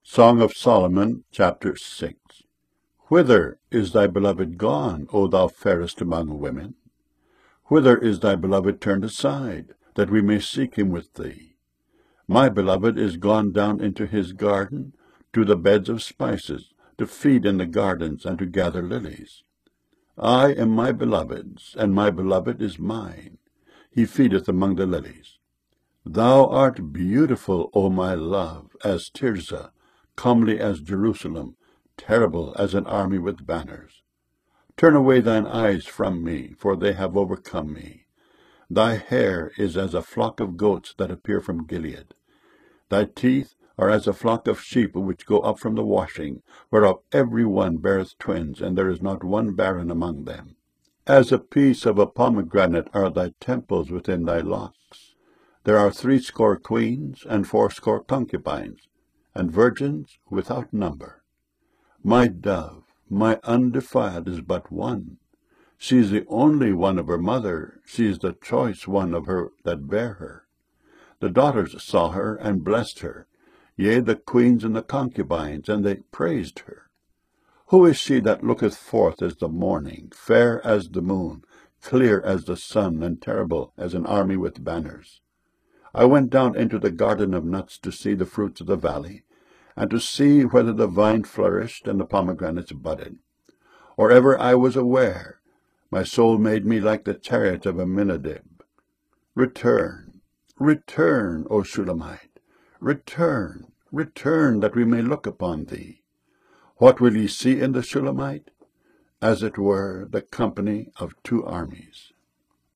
Song of Solomon, chapter 6. Whither is thy beloved gone, O thou fairest among women? Whither is thy beloved turned aside, that we may seek him with thee? My beloved is gone down into his garden, to the beds of spices, to feed in the gardens, and to gather lilies. I am my beloved's, and my beloved is mine. He feedeth among the lilies. Thou art beautiful, O my love, as Tirzah, comely as Jerusalem, terrible as an army with banners. Turn away thine eyes from me, for they have overcome me. Thy hair is as a flock of goats that appear from Gilead. Thy teeth are as a flock of sheep which go up from the washing, whereof every one beareth twins, and there is not one barren among them. As a piece of a pomegranate are thy temples within thy locks. There are 80 queens, and 80 concubines, and virgins without number. My dove, my undefiled, is but one. She is the only one of her mother, she is the choice one of her that bare her. The daughters saw her, and blessed her, yea, the queens and the concubines, and they praised her. Who is she that looketh forth as the morning, fair as the moon, clear as the sun, and terrible as an army with banners? I went down into the garden of nuts to see the fruits of the valley, and to see whether the vine flourished and the pomegranates budded. Or ever I was aware, my soul made me like the chariot of Amminadab. Return, return, O Shulamite, return, return, that we may look upon thee. What will ye see in the Shulamite? As it were the company of 2 armies.